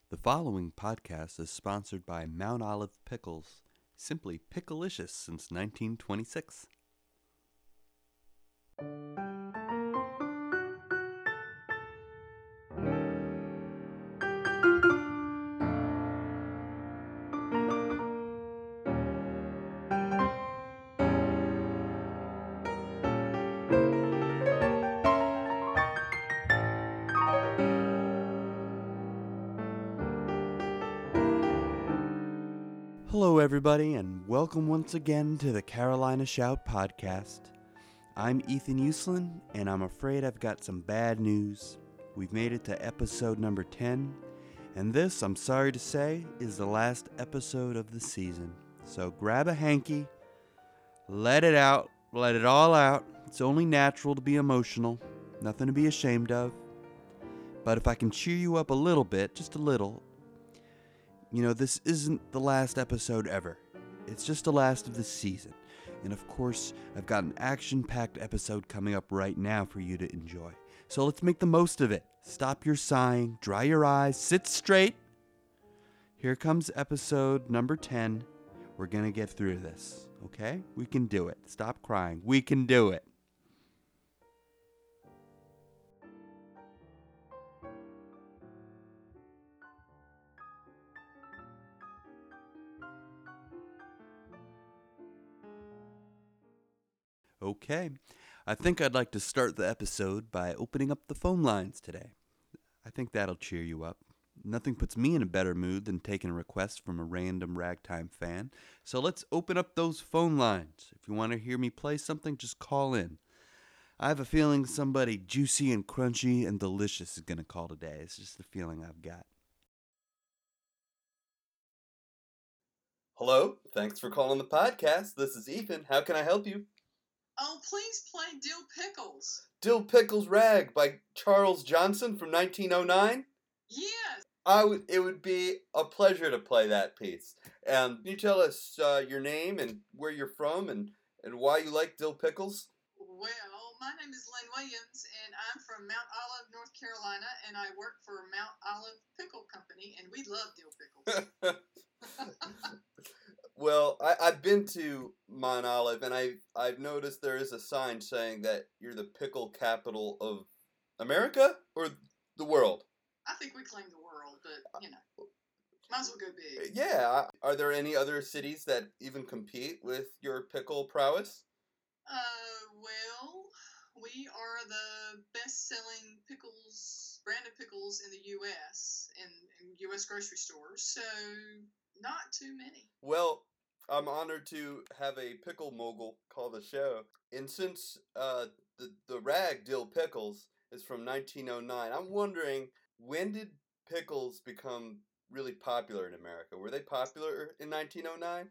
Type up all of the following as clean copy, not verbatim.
The following podcast is sponsored by Mount Olive Pickles, simply picklicious since 1926. Hello, everybody, and welcome once again to the Carolina Shout podcast. I'm Ethan Uslan, and I'm afraid I've got some bad news. We've made it to episode number 10, and this, I'm sorry to say, is the last episode of the season. So grab a hanky, let it out, let it all out. It's only natural to be emotional, nothing to be ashamed of. But if I can cheer you up a little bit, just a little, this isn't the last episode ever. It's just the last of the season. And of course, I've got an action-packed episode coming up right now for you to enjoy. So let's make the most of it. Stop your sighing, dry your eyes, sit straight. Here comes episode number 10. We're going to get through this, okay? We can do it. Stop crying. We can do it. Okay, I think I'd like to start the episode by opening up the phone lines today. I think that'll cheer you up. Nothing puts me in a better mood than taking a request from a random ragtime fan. So let's open up those phone lines. If you want to hear me play something, just call in. I have a feeling somebody juicy and crunchy and delicious is going to call today. It's just the feeling I've got. Hello, thanks for calling the podcast. This is Ethan. How can I help you? Oh, please play Dill Pickles. Dill Pickles Rag by Charles Johnson from 1909? Yes. It would be a pleasure to play that piece. Can you tell us your name and where you're from and why you like dill pickles? Well, my name is Lynn Williams, and I'm from Mount Olive, North Carolina, and I work for Mount Olive Pickle Company, and we love dill pickles. Well, I've been to Mount Olive, and I've noticed there is a sign saying that you're the pickle capital of America or the world. I think we claim the world, but, might as well go big. Yeah. Are there any other cities that even compete with your pickle prowess? Well, we are the best-selling branded pickles in the U.S. in U.S. grocery stores, so not too many. Well, I'm honored to have a pickle mogul call the show. And since the rag Dill Pickles is from 1909, I'm wondering, when did pickles become really popular in America? Were they popular in 1909?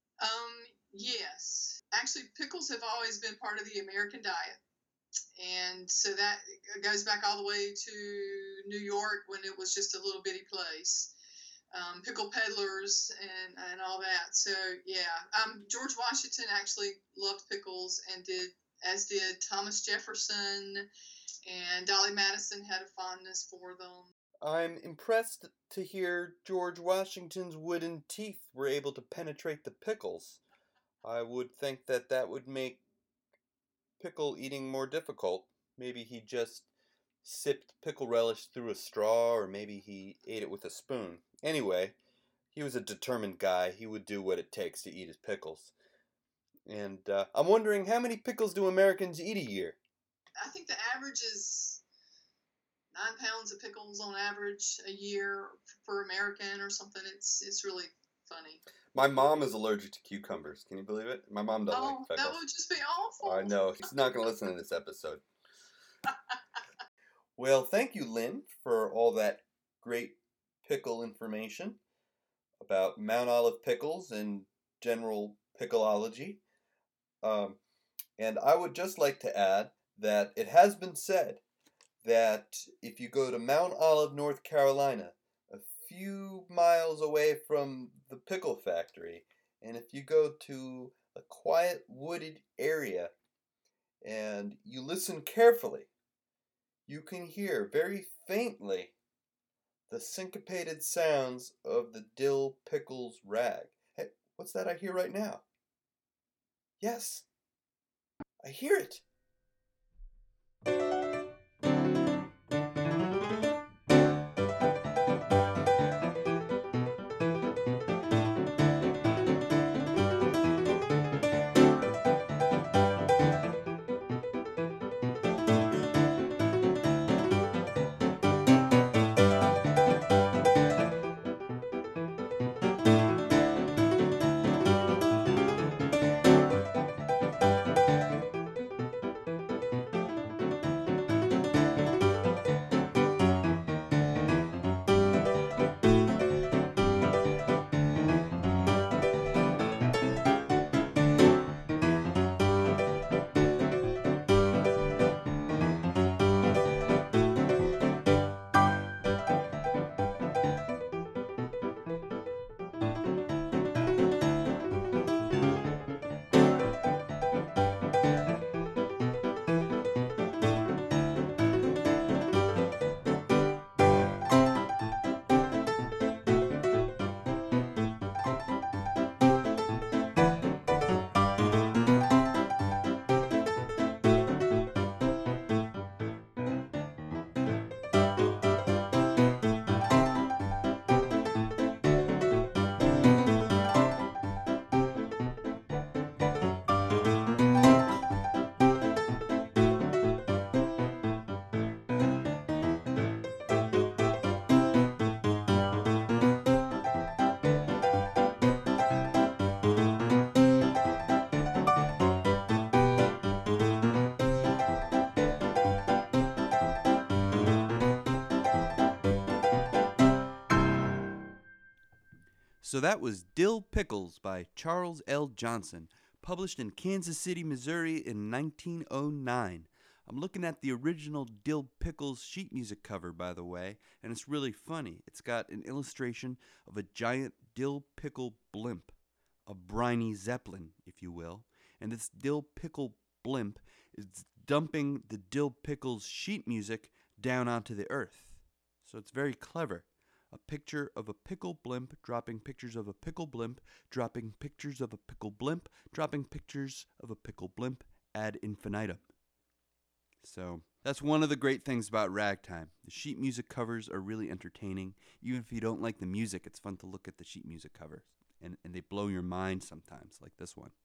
Yes. Actually, pickles have always been part of the American diet. And so that goes back all the way to New York when it was just a little bitty place. Pickle peddlers and all that. So, yeah. George Washington actually loved pickles and as did Thomas Jefferson, and Dolly Madison had a fondness for them. I'm impressed to hear George Washington's wooden teeth were able to penetrate the pickles. I would think that would make pickle eating more difficult. Maybe he just sipped pickle relish through a straw, or maybe he ate it with a spoon. Anyway, he was a determined guy. He would do what it takes to eat his pickles. And I'm wondering, how many pickles do Americans eat a year? I think the average is 9 pounds of pickles on average a year for American or something. It's really funny. My mom is allergic to cucumbers. Can you believe it? My mom doesn't like pickles. That would just be awful. I know. She's not going to listen to this episode. Well, thank you, Lynn, for all that great pickle information about Mount Olive pickles and general pickleology. And I would just like to add that it has been said that if you go to Mount Olive, North Carolina, a few miles away from the pickle factory, and if you go to a quiet wooded area and you listen carefully, you can hear very faintly The syncopated sounds of the dill pickles rag. Hey, what's that I hear right now? Yes, I hear it. So that was Dill Pickles by Charles L. Johnson, published in Kansas City, Missouri in 1909. I'm looking at the original Dill Pickles sheet music cover, by the way, and it's really funny. It's got an illustration of a giant dill pickle blimp, a briny zeppelin, if you will, and this dill pickle blimp is dumping the Dill Pickles sheet music down onto the earth. So it's very clever. A picture of a pickle blimp dropping pictures of a pickle blimp, dropping pictures of a pickle blimp, dropping pictures of a pickle blimp ad infinitum. So that's one of the great things about ragtime. The sheet music covers are really entertaining. Even if you don't like the music, it's fun to look at the sheet music covers. And they blow your mind sometimes, like this one.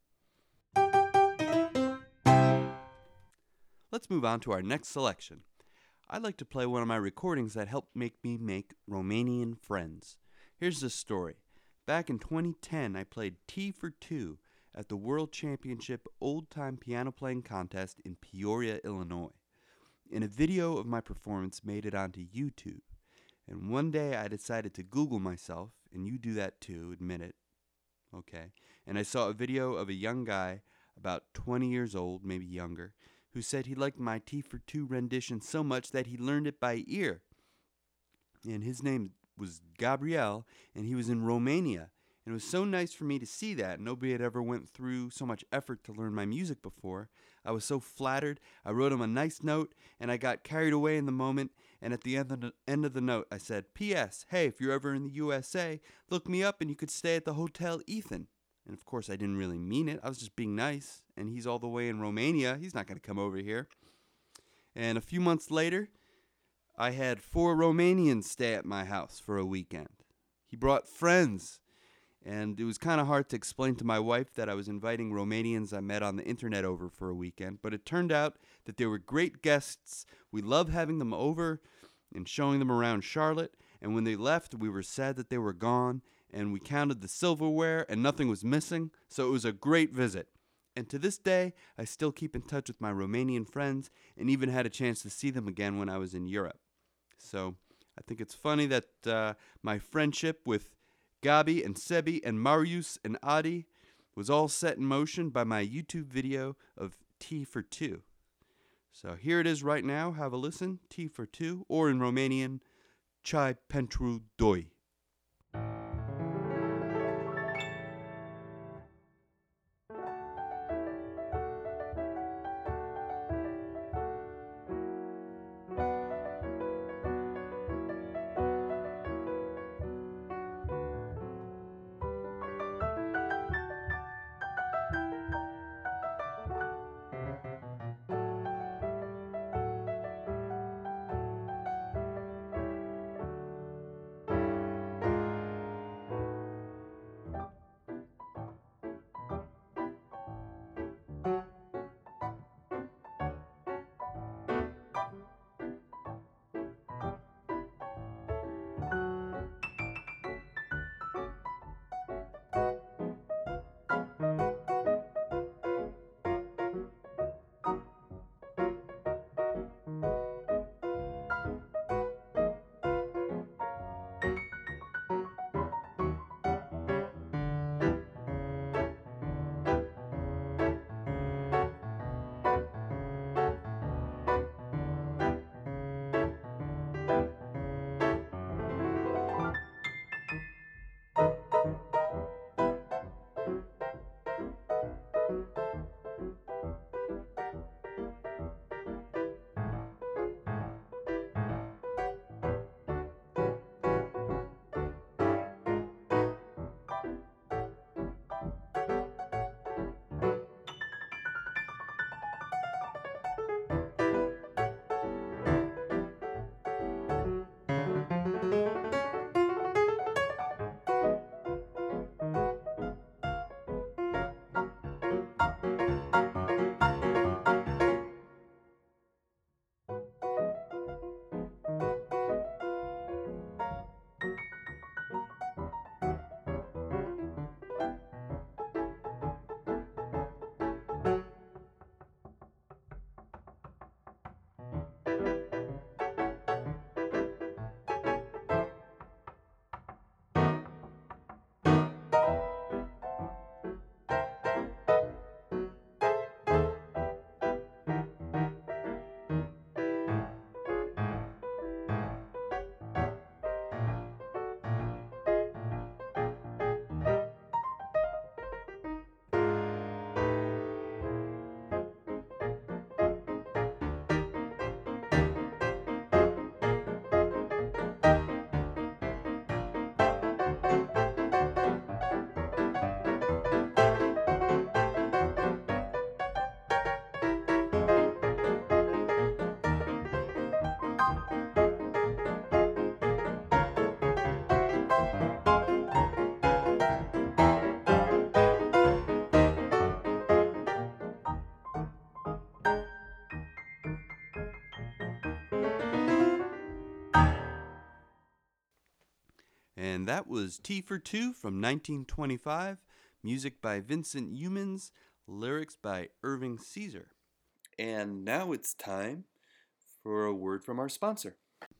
Let's move on to our next selection. I'd like to play one of my recordings that helped make me make Romanian friends. Here's the story. Back in 2010, I played Tea for Two at the World Championship Old Time Piano Playing Contest in Peoria, Illinois. And a video of my performance made it onto YouTube. And one day I decided to Google myself, and you do that too, admit it. Okay. And I saw a video of a young guy, about 20 years old, maybe younger, who said he liked my Tea for Two rendition so much that he learned it by ear. And his name was Gabriel, and he was in Romania. And it was so nice for me to see that. Nobody had ever went through so much effort to learn my music before. I was so flattered. I wrote him a nice note, and I got carried away in the moment. And at the end of the note, I said, P.S., hey, if you're ever in the USA, look me up and you could stay at the Hotel Ethan. And of course, I didn't really mean it. I was just being nice. And he's all the way in Romania. He's not going to come over here. And a few months later, I had 4 Romanians stay at my house for a weekend. He brought friends. And it was kind of hard to explain to my wife that I was inviting Romanians I met on the internet over for a weekend. But it turned out that they were great guests. We loved having them over and showing them around Charlotte. And when they left, we were sad that they were gone. And we counted the silverware, and nothing was missing, so it was a great visit. And to this day, I still keep in touch with my Romanian friends, and even had a chance to see them again when I was in Europe. So I think it's funny that my friendship with Gabi and Sebi and Marius and Adi was all set in motion by my YouTube video of Tea for Two. So here it is right now. Have a listen. Tea for Two, or in Romanian, Chai pentru doi. And that was Tea for Two from 1925, music by Vincent Youmans, lyrics by Irving Caesar. And now it's time for a word from our sponsor.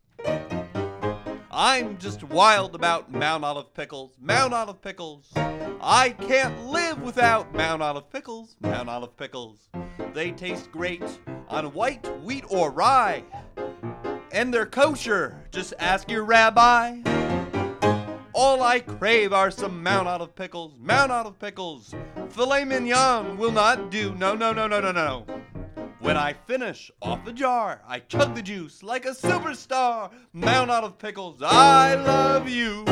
I'm just wild about Mount Olive pickles. Mount Olive pickles. I can't live without Mount Olive pickles. Mount Olive pickles. They taste great on white wheat or rye. And they're kosher. Just ask your rabbi. All I crave are some Mount Olive pickles. Mount Olive pickles. Filet mignon will not do. No, no, no, no, no, no. When I finish off a jar, I chug the juice like a superstar. Mount Olive pickles, I love you.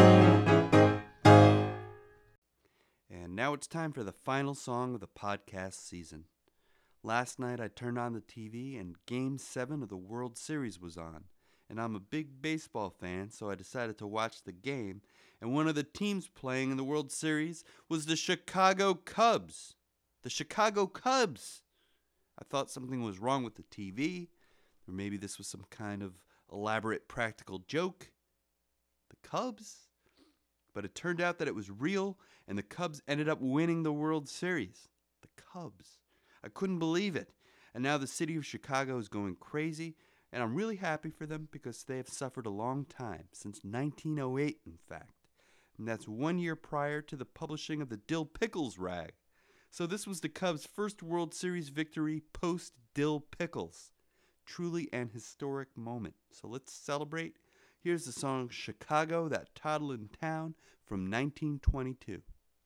And now it's time for the final song of the podcast season. Last night I turned on the TV and Game 7 of the World Series was on. And I'm a big baseball fan, so I decided to watch the game. And one of the teams playing in the World Series was the Chicago Cubs. The Chicago Cubs! I thought something was wrong with the TV, or maybe this was some kind of elaborate practical joke. The Cubs? But it turned out that it was real, and the Cubs ended up winning the World Series. The Cubs. I couldn't believe it. And now the city of Chicago is going crazy, and I'm really happy for them because they have suffered a long time, since 1908 in fact. And that's 1 year prior to the publishing of the Dill Pickles rag. So this was the Cubs' first World Series victory post-Dill Pickles. Truly an historic moment. So let's celebrate. Here's the song Chicago, That Toddlin' Town from 1922.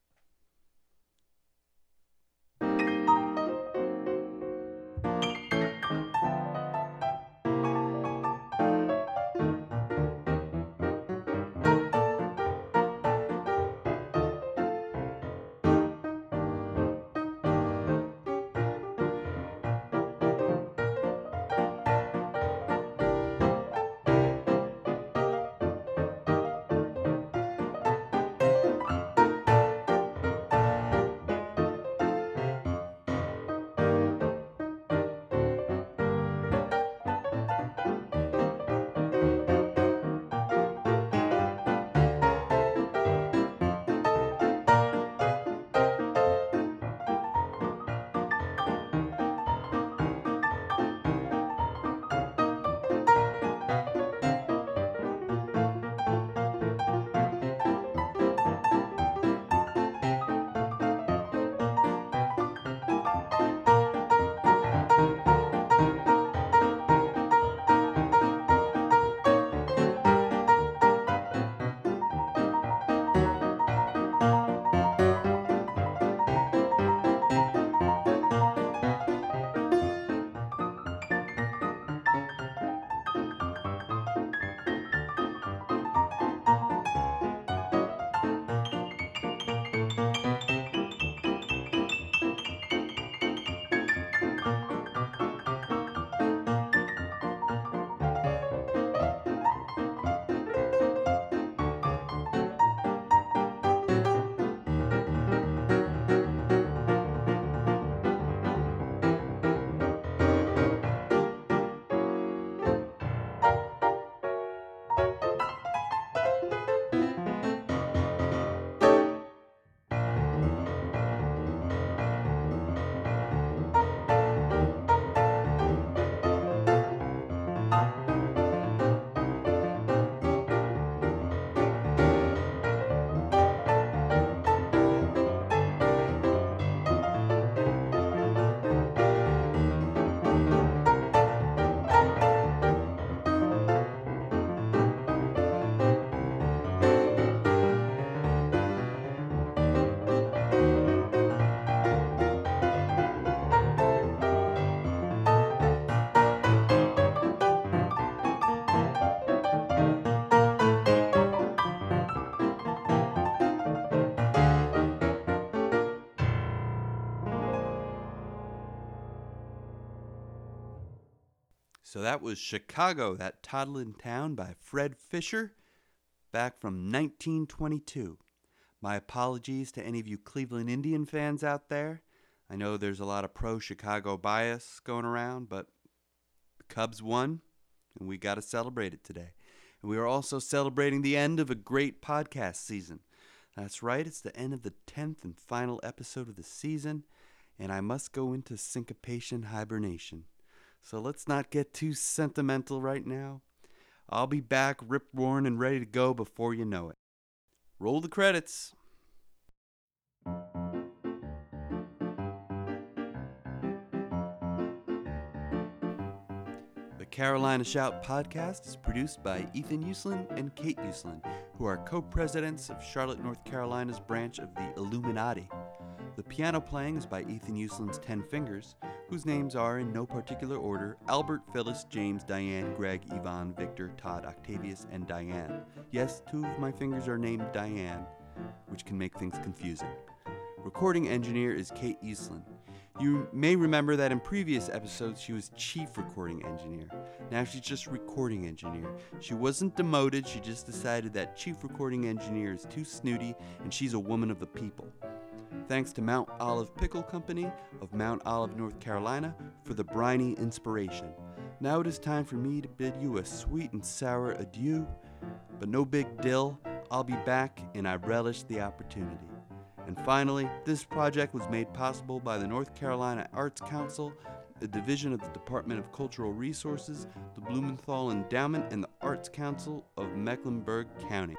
So that was Chicago, That Toddlin' Town by Fred Fisher, back from 1922. My apologies to any of you Cleveland Indian fans out there. I know there's a lot of pro-Chicago bias going around, but the Cubs won, and we got to celebrate it today. And we are also celebrating the end of a great podcast season. That's right, it's the end of the 10th and final episode of the season, and I must go into syncopation hibernation. So let's not get too sentimental right now. I'll be back rip-roaring and ready to go before you know it. Roll the credits. The Carolina Shout podcast is produced by Ethan Uslan and Kate Uslan, who are co-presidents of Charlotte, North Carolina's branch of the Illuminati. The piano playing is by Ethan Uslan's 10 Fingers, whose names are, in no particular order, Albert, Phyllis, James, Diane, Greg, Yvonne, Victor, Todd, Octavius, and Diane. Yes, 2 of my fingers are named Diane, which can make things confusing. Recording engineer is Kate Uslan. You may remember that in previous episodes she was chief recording engineer. Now she's just recording engineer. She wasn't demoted, she just decided that chief recording engineer is too snooty and she's a woman of the people. Thanks to Mount Olive Pickle Company of Mount Olive, North Carolina for the briny inspiration. Now it is time for me to bid you a sweet and sour adieu, but no big dill, I'll be back and I relish the opportunity. And finally, this project was made possible by the North Carolina Arts Council, a division of the Department of Cultural Resources, the Blumenthal Endowment, and the Arts Council of Mecklenburg County.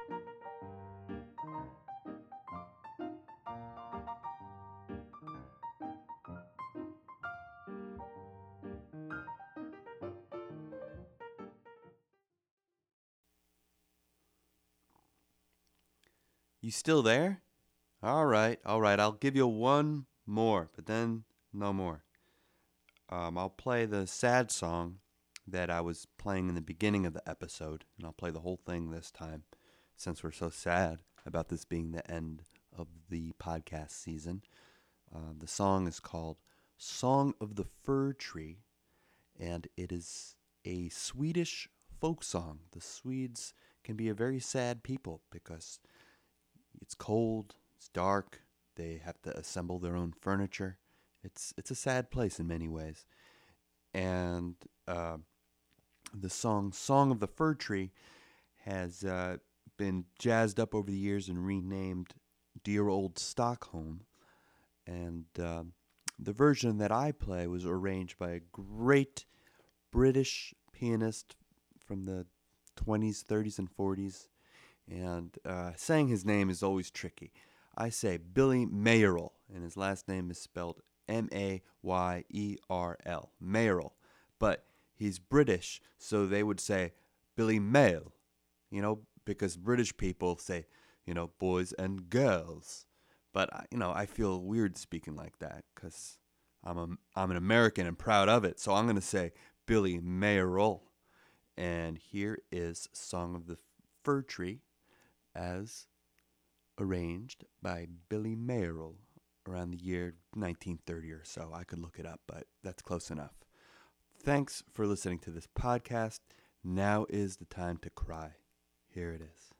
You still there? All right, I'll give you one more, but then no more. I'll play the sad song that I was playing in the beginning of the episode, and I'll play the whole thing this time, since we're so sad about this being the end of the podcast season. The song is called Song of the Fir Tree, and it is a Swedish folk song. The Swedes can be a very sad people because it's cold, it's dark, they have to assemble their own furniture. It's a sad place in many ways. And the song of the Fir Tree has been jazzed up over the years and renamed Dear Old Stockholm. And the version that I play was arranged by a great British pianist from the 20s, 30s, and 40s. And saying his name is always tricky. I say Billy Mayerl, and his last name is spelled Mayerl, Mayerl. But he's British, so they would say Billy Mayle, because British people say, boys and girls. But, I feel weird speaking like that because I'm an American and proud of it. So I'm going to say Billy Mayerl. And here is Song of the Fir Tree as arranged by Billy Mayerl around the year 1930 or so. I could look it up, but that's close enough. Thanks for listening to this podcast. Now is the time to cry. Here it is.